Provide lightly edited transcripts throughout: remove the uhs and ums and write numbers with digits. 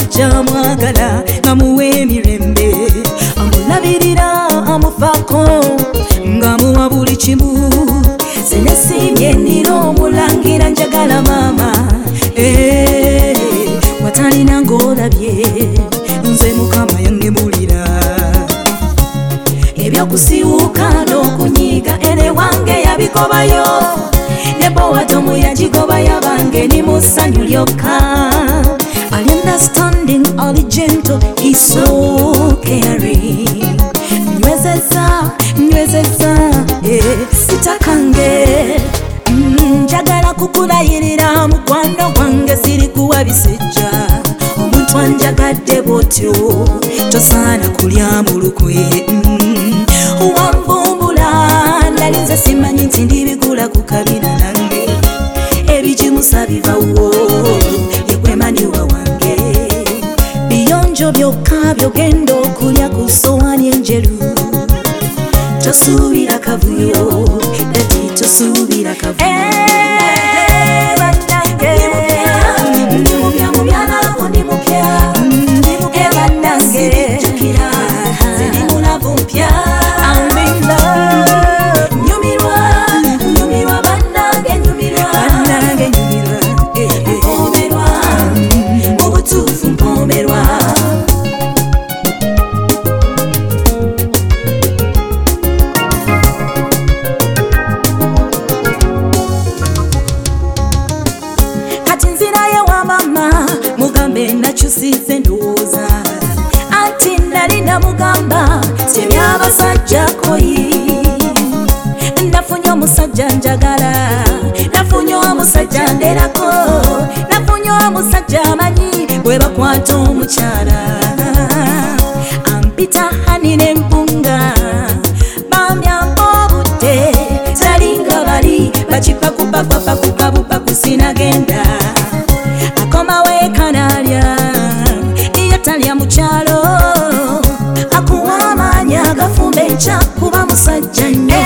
musajja mwagala ngamuwa emirembe amulabirira amufaako ngamuwa buli kimu sinesiimye nnina omulangira njagala maama watalina ng'olabye nze mukama yangemulira ebyokusiiwuuka n'okunyiiga ere wange yabikobayo ne bowatomu yagigobayo bange ni mu ssanyu lyokka ali understanding ali gentle he's so caring nywezeza sitakange njagala kukulayirira mukwano gwange siri kuwa bisejja omuntu anjagadde bwotyo tosaana kulya mulukwe wamvumbula nali nze simanyi nti ndibigula ku kabina nange ebigimusa bivawo yekwemaniwa wange biyonjo byokka byogenda okulya ku sowaani enjeru tosuubira kavuyo dadi tosuubira kavuyo mugambe nakyusize ndowooza anti nali namugamba tebyabasajja koyi nafunye omusajja njagala nafunye omusajja nderako nafunye omusajja amanyi bwe bakwata omukyala ampita hani n'empunga bambyamba obudde talinga bali bakipakupakupakupaku sinagenda akomawe kanalya iyatalya mukyalo akuwa amaanyi agafumba enkya kuba musajja nnyo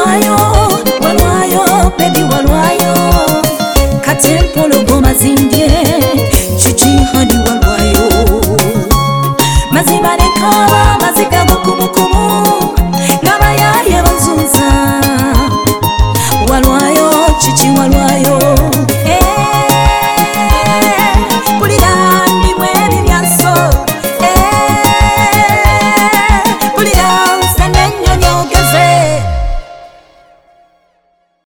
walwayo baby walwayo katempolo goma zindye